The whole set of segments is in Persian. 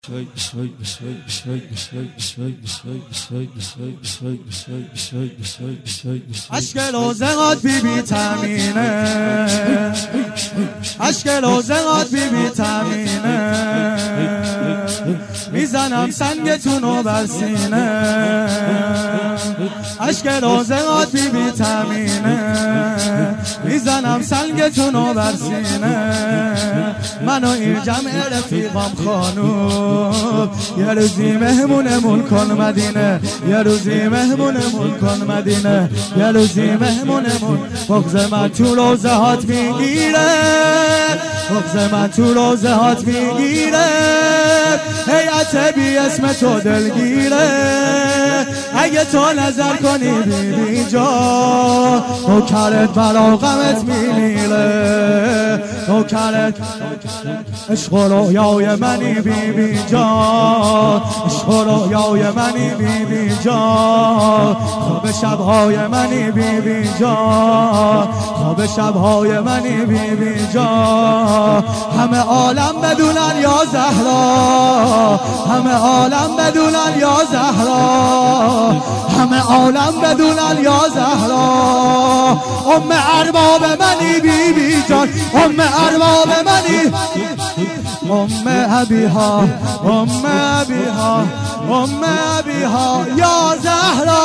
اشک لازمات بی بی تامینه، اشک لازمات بی بی تامینه، میزنم سنگتونو بر سینه. اشک لازمات بی بی تامینه، میزنم سنگتونو بر سینه. منو این جمع رفیقام خانوم، یه روزی مهمونمون کن مدینه، یه روزی مهمونمون کن مدینه، یه روزی مهمونمون. بغض من تو روزه هات میگیره، بغض من تو روزه هات میگیره، هیئت بی اسم تو دلگیره. اگه تو نظر کنی بی بی جا، نوکرت برا غمت میمیره، نوکرت عشق و رویای منی بی بی جان، عشق و رویای منی بی بی جان، خواب شبهای منی بی بی جان، خواب شبهای منی بی بی جان. همه عالم بدونن یا زهرا، همه عالم بدونن یا زهرا، همه عالم بدونن یا زهرا. ام ارباب منی بی بی جان، ام ارباب منی، ام ابیها، ام ابیها، ام ابیها یا زهرا.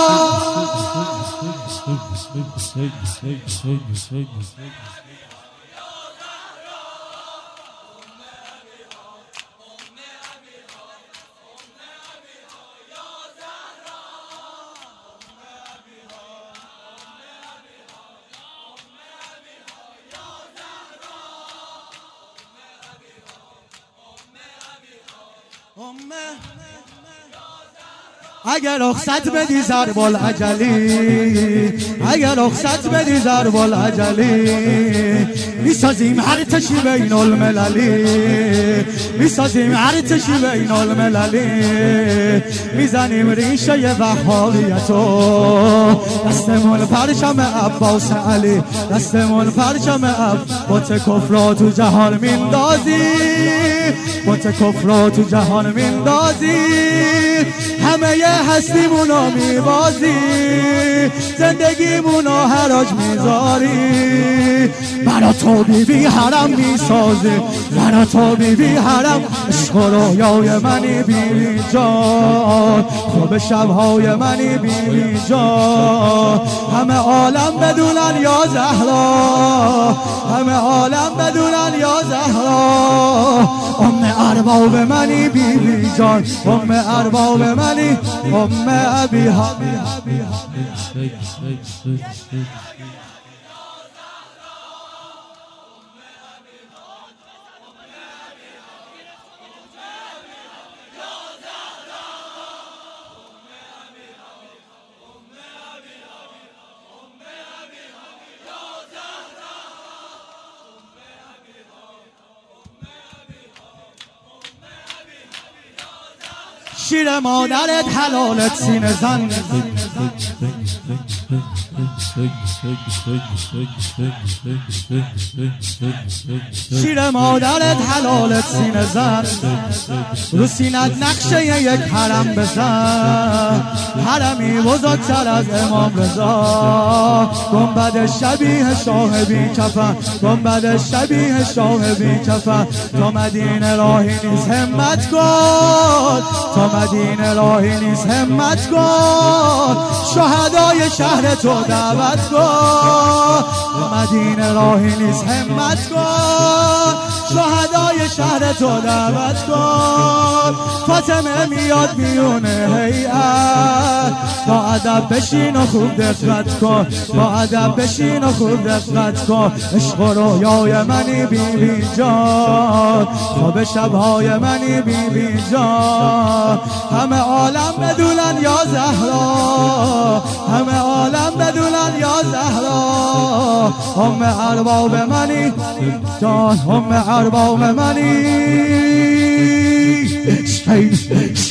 اگر رخصت بدی ضرب العجلی، اگر رخصت بدی ضرب العجلی، میسازیم ارتشی بین المللی، میسازیم ارتشی بین المللی. میزنیم ریشه وهابیتو، دستمون پرچم عباس علی، دستمون پرچم بت کفر تو جهان میندازی، بت کفر تو جهان میندازی. همه یه هستیمونو میبازی، زندگیمونو حراج میذاری. برا تو بی بی حرم میسازی، برا تو بی بی حرم. عشق و رویای منی بی بی جان، خواب شبهای منی بی بی جان. همه عالم بدونن یا زهرا، همه عالم بدونن یا زهرا. ام ارباب منی بی بی جان، ام ارباب منی، ام ابیها. شیر مادرت حلالت سینه زن، شیر مادرت حلالت سینه زن. رو سینت نقشه یک حرم بزن، حرمی بزرگتر از امام رضا. گنبد شبیه شاه بی کفن، گنبد شبیه شاه بی کفن. تا مدینه راهی نیست همت کن، تا مدینه راهی نیست همت کن. شهدای شهر تو دعوت کن، تا مدینه راهی نیست همت کن. شهدای شهر تو دعوت کن. فاطمه میاد میونه هیئت، با ادب بشین و خوب دقت کن، با ادب بشین و خوب دقت کن. عشق و رویای منی بی بی جان، خواب شبهای منی بی بی جان. همه عالم بدونن یا زهرا، همه عالم بدونن یا زهرا. ام ارباب منی جان، ام ارباب منی.